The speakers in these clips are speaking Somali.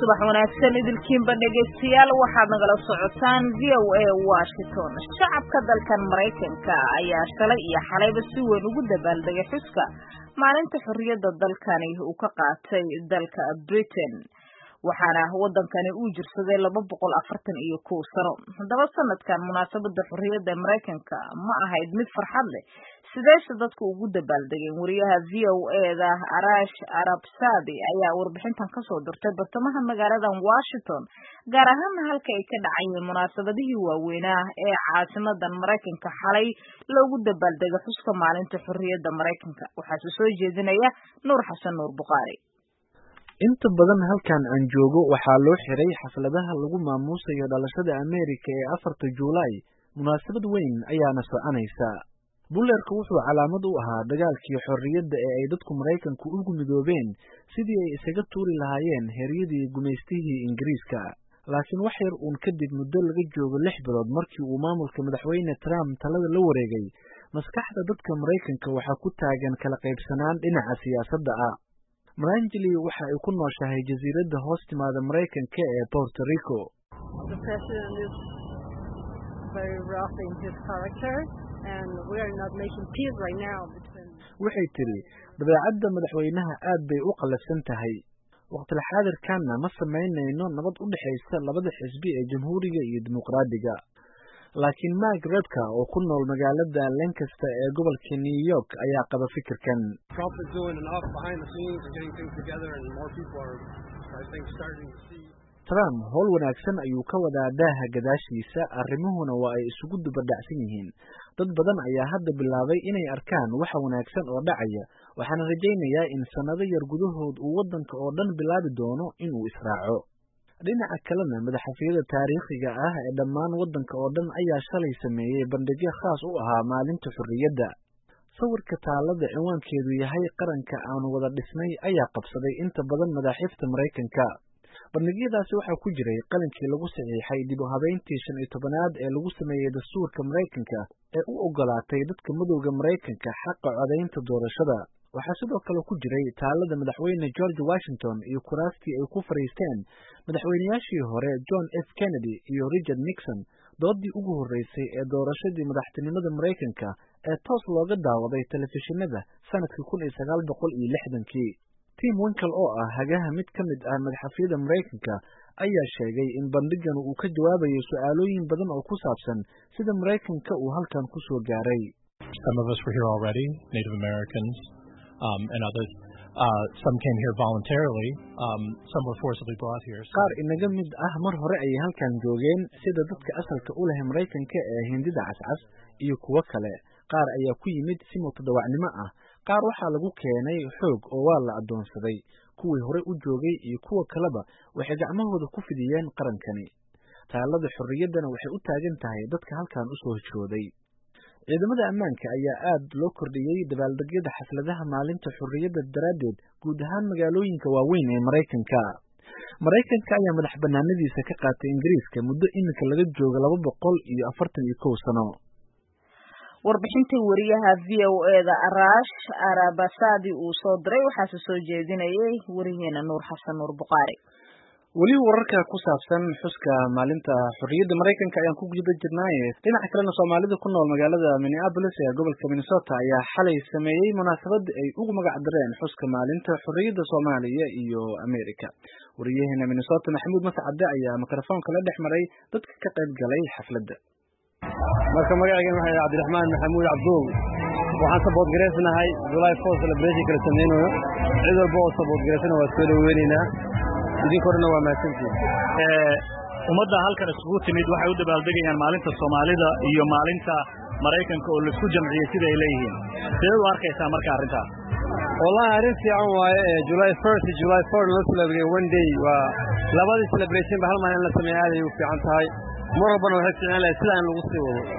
subax wanaagsan idilkiinba dhegeystayaal waxaad nagala socotaan VOA Washington. Shacabka dalkan Mareykanka ayaa shalay iyo xalayba si weyn ugu dabaaldegay xuska maalinta xorriyadda dalkani uu ka qaatay dalka Britain. waxaana wadankani uu jirsaday 241 sano. Haddaba sanadkan munaasabada xorriyadda Mareykanka ma ahayd mid farxad leh. Sideese dadku ugu dabaaldegeen? Wariyaha VOA-da Arash Arabsadi ayaa warbixintan ka soo dirtay bartamaha magaalada Washington, gaar ahaan halka ay ka dhacayeen munaasabadihii waaweynaa ee caasimadan Mareykanka xalay loogu dabaaldegay xuska maalinta xorriyadda Mareykanka. Waxaa soo jeedinaya Nuur Xasan Nuur Buqaari. inta badan halkan aan joogo waxaa loo xiray xafladaha lagu maamuusayo dhalashada Ameerika ee 4 Juulaay. Munaasabad weyn ayaana soconaysa. Buleerku wuxuu calaamad u ahaa dagaalkii xorriyadda ee ay dadku Mareykanku ugu midoobeen sidii ay isaga tuuri lahaayeen heeryadii gumaystihii Ingiriiska. Laakiin wax yar uun kadib muddo laga joogo 6 bilood markii uu maamulka madaxweyne Trump talada la wareegay, maskaxda dadka Mareykanka waxaa ku taagan kala qaybsanaan dhinaca siyaasadda ah. Marangeli waxa ay ku nooshahay jasiiradda hoos timaada Mareykanka ee Puerto Rico. The president is very rough in his character and we are not making peace right now between. Waxay tiri dabeecadda madaxweynaha aad bay u qalafsan tahay. Waqti xaadirkanna ma sameynayno nabad u dhaxaysa labada xisbi ee Jamhuuriga iyo Dimuqraadiga. Laakiin Mark Redka oo ku nool magaalada Lancaster ee gobolka New York ayaa qaba fikirkan. Trump is doing enough behind the scenes and getting things together and more people are I think starting to see. Trump howl wanaagsan ayuu ka wadaa daaha gadaashiisa, arrimuhuna waa ay isugu dubadhacsan yihiin. Dad badan ayaa hadda bilaabay inay arkaan waxa wanaagsan oo dhacaya. Waxaan rajaynayaa in sanado yar gudahood uu wadanka oo dhan bilaabi doono inuu israaco. dhinaca kalena madaxafyada taariikhiga ah ee dhammaan wadanka oo dhan ayaa shalay sameeyay bandhigyo khaas u ahaa maalinta xorriyadda. Sawirka taalada ciwaankeedu yahay qaranka aan wada dhisnay ayaa qabsaday inta badan madaxifta Mareykanka. Bandhigyadaasi waxaa ku jiray qalinkii lagu saxiixay dib u habeyntii 15aad ee lagu sameeyay dastuurka Mareykanka ee u ogolaatay dadka madowga Mareykanka xaqa codaynta doorashada. waxaa sidoo kale ku jiray taalada madaxweyne George Washington iyo kuraastii ay ku fariisteen madaxweynayaashii hore John F. Kennedy iyo Richard Nixon, doodii ugu horeysay ee doorashadii madaxtinimada Mareykanka ee toos looga daawaday telefishinada sanadkii 1960. Tim Winkle oo ah hagaha mid ka mid ah madaxafyada Mareykanka ayaa sheegay in bandhigan uu ka jawaabayo su'aalooyin badan oo ku saabsan sida Mareykanka uu halkan ku soo gaaray. Some of us were here already, Native Americans. And others, some came here voluntarily, some were forcibly brought here. Qaar inaga mid ah mar hore ay halkan joogeen sida dadka asalka u leh Mareykanka ee Hindida cascas iyo kuwa kale. Qaar ayaa ku yimid si mutadawacnimo ah. Qaar waxaa lagu keenay xoog oo waa la adoonsaday. Kuwii hore u joogay iyo kuwa kaleba waxay gacmahooda ku fidiyeen qarankani. Taalada xorriyaddana waxay u taagan tahay dadka halkan u soo hijrooday. ciidamada ammaanka ayaa aad loo kordhiyay dabaaldegyada xafladaha maalinta xorriyadda daraadeed guud ahaan magaalooyinka waaweyn ee Mareykanka. Mareykanka ayaa madax banaanadiisa ka qaatay Ingiriiska muddo iminka laga joogo 241 sano. Warbixintii wariyaha VOA-da Arash Arabasadi uu soo diray waxaa soo jeedinayay wariyeena Nuur Xasan Nuur Buqaari. weli wararka ku saabsan xuska maalinta xorriyadda Mareykanka ayaan ku guda jirnay. dhinaca kalena Soomaalida ku nool magaalada Minneapolis ee gobolka Minnesota ayaa xalay sameeyay munaasabad ay ugu magac dareen xuska maalinta xorriyadda Soomaaliya iyo Ameerika. wariyaheena Minnesota Maxamuud Mascade ayaa mikrofoonka la dhex maray dadka ka qayb galay xafladda. marka magacayga waxa Cabdiraxmaan Maxamuud Cabduul waxaan support gareysanahay July 4 celebration kala sameeyno cid walba oo support gareysana waa soo dhaweynayna idinkoorna waa mahadsantihiin. ummadda halkan isugu timid waxay u dabaaldegayaan maalinta Soomaalida iyo maalinta Mareykanka oo la isku jamciyay sida ay leeyihiin. sidee u arkaysaa marka arrintaas? wallahi arrin fiican waaye. July 1 July 4 la celebrate one day waa labadii celebration ba hal maalin in la sameeyo aad ay u fiican tahay. mar walbana waxay fiican lahayd sida in lagu sii wado.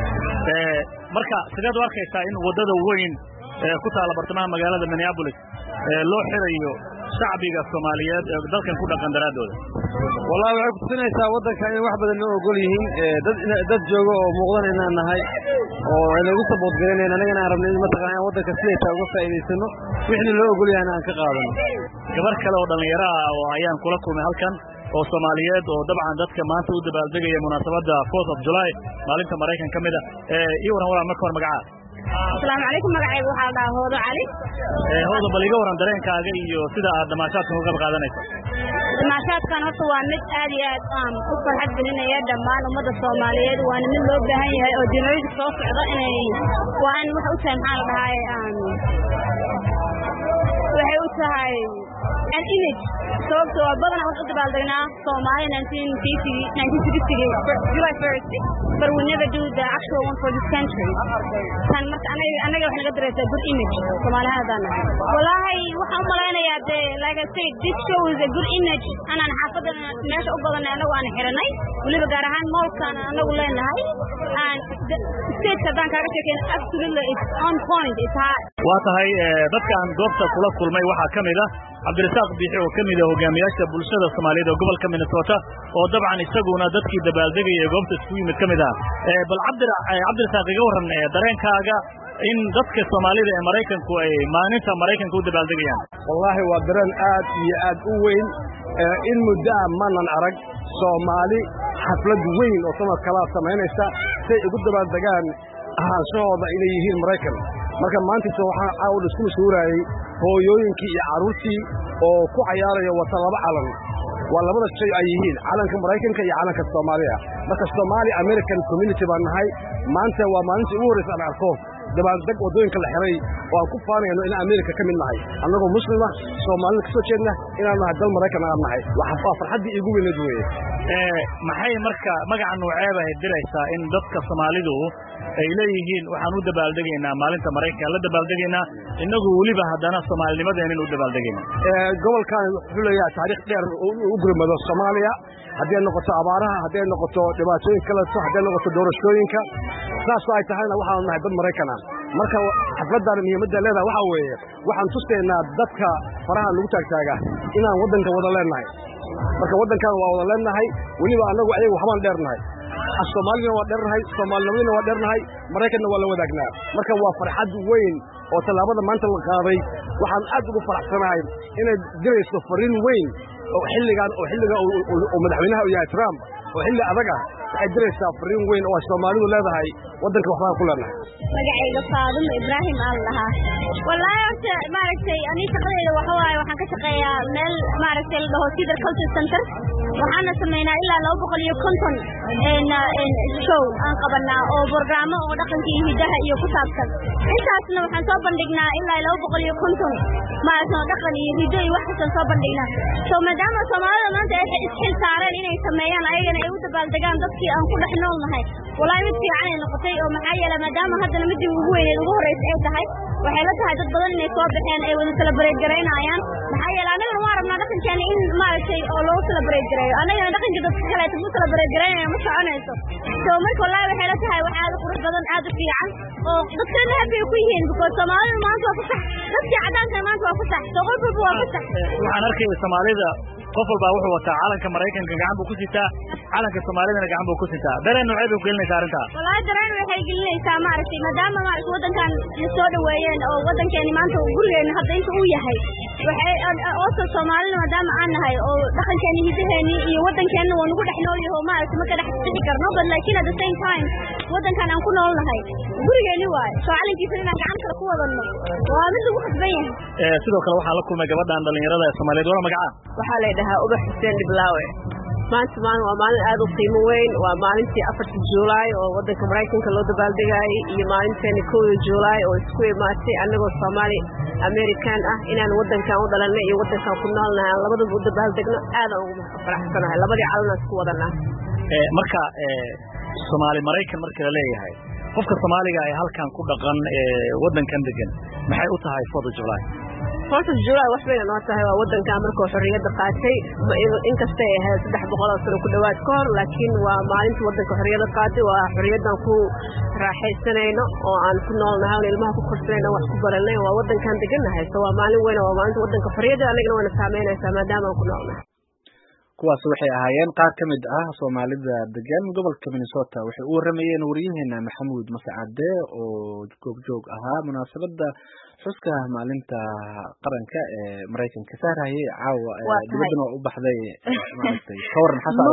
marka sideed u arkaysaa in wadada weyn ku taala bartamaha magaalada Minneapolis loo xirayo shacbiga Soomaaliyeed ee dalkan ku dhaqan daraadooda wallahi waxay ku tusinaysaa wadanka in wax badan loo ogol yihiin dad jooga oo muuqdan inaan nahay oo ay lagu sabood gareynayna anagana aan rabnay mataqaanaa wadanka sidaysa uga faa'iideysano wixii loo ogol yahay aan ka qaadano gabar kale oo dhalinyaro ah oo ayaan kula kulmay halkan oo Soomaaliyeed oo dabcan dadka maanta u dabaaldegaya munaasabada 4th of July maalinta Mareykanka kamid ah iyo waran marka hor magaca Assalaamu alaykum magacaygu waxa la dhahaa Hoodo Cali Hoodo bal iga waran dareenkaaga iyo sida aad dhamaashaadka uga qaadanayso dhamaashaadkan horta waa mid aad iyo aad u farxad gelinaya dhammaan ummadda Soomaaliyeed waana mid loo baahan yahay oo dinooyinka soo socda inay waan wax u tahay maxaa la dhahaa waxay u tahay an image sababtoo ah badan waxaan u dabaaldegnaa Soomaaliya 1960 July 1st but we never do the actual one for this country tan marka anaga wax laga dareesaa good image Soomaaliyadana wallahi waxaan u maleynayaa de like I said this show is a good image anaan xaafadana meesha u badan anagu aan xiranay waliba gaar ahaan moolkan anagu leenahay and state kadan kaaga sheekeen absolutely it's on point it's hard waa tahay dadkan goobta kula kulmay waxa kamid ah Cabdirasaaq Biixi oo kamid ah hogaamiyaasha bulshada Soomaaliyeed oo gobolka Minnesota oo dabcan isaguna dadkii dabaaldegay goobta isku yimid kamid ah bal Cabdirasaaq iga waran dareenkaaga in dadka Soomaalida ee Mareykanku ay maalinta Mareykanka u dabaaldegayaan wallahi waa dareen aad iyo aad u weyn in muddo maanan arag Soomaali xaflad weyn oo sanad kala sameynaysa si ay ugu dabaaldegaan ahaanshooda inay yihiin Mareykan marka maanta waxaan caawid isku suurayay hooyooyinkii iyo caruurtii oo ku ciyaaraya wata laba calan waa labada shay ay yihiin calanka Mareykanka iyo calanka Soomaaliya marka Somali American community baan nahay maanta waa maalintii ugu horeysay aan arko dabaaldeg wadooyinka la xiray oo aan ku faanayno in Amerika ka mid nahay annagoo muslima Soomaalida ka soo jeedna inaan nahay dal Mareykan aan nahay waxa farxadii igu weyneed weeye maxay marka magaca nooceeba ay diraysaa in dadka Soomaalidu ay leeyihiin waxaan u dabaaldegaynaa maalinta Mareykanka la dabaaldegaynaa inagu waliba hadana Soomaalinimadeena u dabaaldegaynaa gobolkan wuxuu leeyahay taariikh dheer oo u gurmado Soomaaliya haddii ay noqoto abaaraha haddii ay noqoto dhibaatooyin kala soo haddii ay noqoto doorashooyinka saas ay tahayna waxaan nahay dad Mareykan ah marka xafladan muhiimadda leedahay waxa weeye waxaan tusaynaa dadka faraha lagu taagtaaga inaan wadanka wada leenahay marka wadankan waa wada leenahay waliba anagu ayagu waxbaan dheernahay Soomaalina waa dheernahay Soomaalnimada waa dheernahay Mareykanna waa la wadaagnaa marka waa farxad weyn oo talaabada maanta la qaaday waxaan aad ugu faraxsanahay inay dirayso fariin weyn oo xilliga oo madaxweynaha yahay Trump oo xilli adag ah waxay diraysaa fariin weyn oo Soomaalidu leedahay wadanka waxaan ku leenahay magacayga Faadimo Ibrahim Allah wallahi maaragtay ani shaqadeyda waxa waaye waxaan ka shaqeeyaa meel maaragtay la dhaho Cedar Culture Center waxaana sameynaa ilaa 250 show aan qabanaa oo barnaamij oo dhaqanka iyo hidaha iyo ku saabsan intaasna waxaan soo bandhignaa ilaa 250 maaragtay dhaqan iyo hido iyo wax kasta soo bandhignaa soo maadaama Soomaalida maanta ay isxil saareen inay sameeyaan ayagana ay u dabaaldegaan dadkii aan ku dhex noolnahay wallahi mid fiican ay noqotay oo maxaa yeelay maadaama haddana midii ugu weyneed ugu horeysay ay tahay waxay la tahay dad badan inay soo baxeen ay wada celebrate gareynayaan maxaa yeelay anagana waa rabnaa dhaqankeena in maaragtay oo loo celebrate gareeyo anagana dhaqanka dadka kale ay u celebrate gareynayaan ma soconayso soo marka wallahi waxay la tahay wax aad u qurux badan aad u fiican oo dadkana happy ku yihiin because Soomaalida maanta waa ku sax dadka cadaanka maanta waa ku sax soo qof walba waa ku sax waxaan arkay Soomaalida qof walba wuxuu wataa calanka Mareykanka gacan buu ku sitaa calanka Soomaalidana gacan buu ku sitaa dareen nooceed u gelinaysaa arinta wallahi dareen waxay gelinaysaa maaragtay maadaama maaragtay wadankan la soo dhaweeyeen oo wadankeeni maanta gurigeena hadda inta uu yahay waxay oo Soomaalida maadaama aan nahay oo dhaqankeeni hidaheeni iyo wadankeena waa nagu dhex nool yahay maaragtay ma ka dhex bixi karno but laakiin at the same time wadankan aan ku nool nahay gurigeeni waay soo calankiisa inaan gacan kale ku wadano waa mid lagu xasban yahay sidoo kale waxaan la kulmay gabadhan dhalinyarada ee Soomaaliyeed wala magaca waxa la dhahaa Ubax Xuseen Diblaawe maanta waa maalin aad u qiimo weyn waa maalintii 4 July oo wadanka Mareykanka loo dabaaldegay iyo maalintii 1 July oo isku imaatay anagoo Soomaali American ah inaan wadankan u dhalanay iyo wadankan ku noolnahay labadaba u dabaaldegno aad ugu faraxsanahay labadii calan isku wadana marka Soomaali Mareykan marka la leeyahay qofka Soomaaliga ay halkan ku dhaqan wadankan degan maxay u tahay 4 July 4th of July wax weyn oo tahay waa wadanka markuu xorriyadda qaatay inkastay ahayd 300 sano ku dhawaad ka hor laakiin waa maalintii wadanka xorriyadda qaatay waa xorriyaddan ku raaxaysanayno oo aan ku noolnahay oo ilmaha ku korsanayno wax ku baranay waa wadankan deganahay so waa maalin weyn oo maalinta wadanka xorriyadda anagana wana saameynaysaa maadaama aan ku noolnahay kuwaas waxay ahaayeen qaar ka mid ah Soomaalida degan gobolka Minnesota waxay u waramayeen wariyaheena Maxamuud Mas'aade oo joog ahaa munaasabada xuska maalinta qaranka ee Mareykanka saarayay caawa dibadna u baxday maartay kooran xasan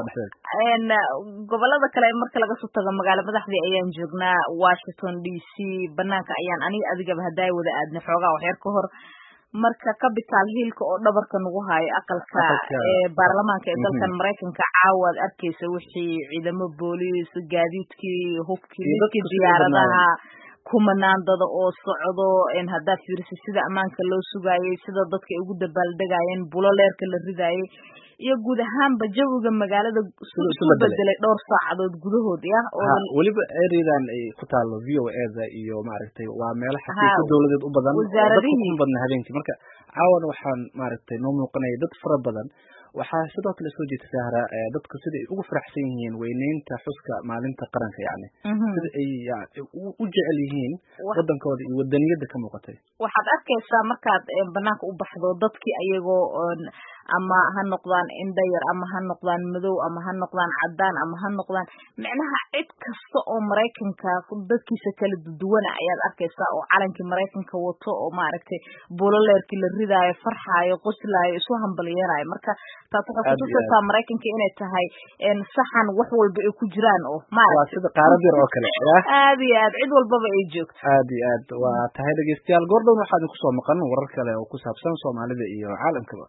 gobolada kale marka laga soo tago magaalada madaxdii ayaan joognaa Washington DC banaanka ayaan adiga hadaay wada aadna xoogaa wax yar ka hor marka Capitol Hill-ka oo dhabarka nagu hayo aqalka baarlamaanka ee dalkan Mareykanka caawad arkaysa wixii ciidamo booliis gaadiidkii hubkii diyaaradaha kumanaan dad oo socdo in hadda fiirsi sida amaanka loo sugaayay sida dadka ugu dabaaldegayeen buloleerka la ridaayay iyo guud ahaanba jawiga magaalada isku bedelay dhowr saacadood gudahood oo waliba ereydaan ay ku taalo VOA-da iyo maaragtay waa meel xafiisyo dawladeed u badan dadku badan habeenkii marka caawan waxaan maaragtay noo muuqanay dad fara badan waxaa sidoo kale soo jeedta sahra dadku sida ay ugu faraxsan yihiin weyneynta xuska maalinta qaranka yacni sida ay u jecel yihiin wadankooda iyo wadaniyada ka muuqatay waxaad arkaysaa markaad banaanka u baxdo dadkii ayagoo ama ha noqdaan indhayar ama ha noqdaan madow ama ha noqdaan cadaan ama ha noqdaan macnaha cid kasta oo Mareykanka dadkiisa kala duwan ayaad arkaysaa oo calankii Mareykanka wato oo maaragtay buloleerkii la ridaayo farxaayo qoslaayo isu hambalyeerayo marka taas waxay ku tusaysaa Mareykanka inay tahay saxan wax walba ay ku jiraan oo maaragtay sida qaarad yar oo kale aad iyo aad cid walbaba ay joogto aad iyo aad waa tahay dhageystayaal goordhow waxaan ku soo maqan warar kale oo ku saabsan Soomaalida iyo caalamkaba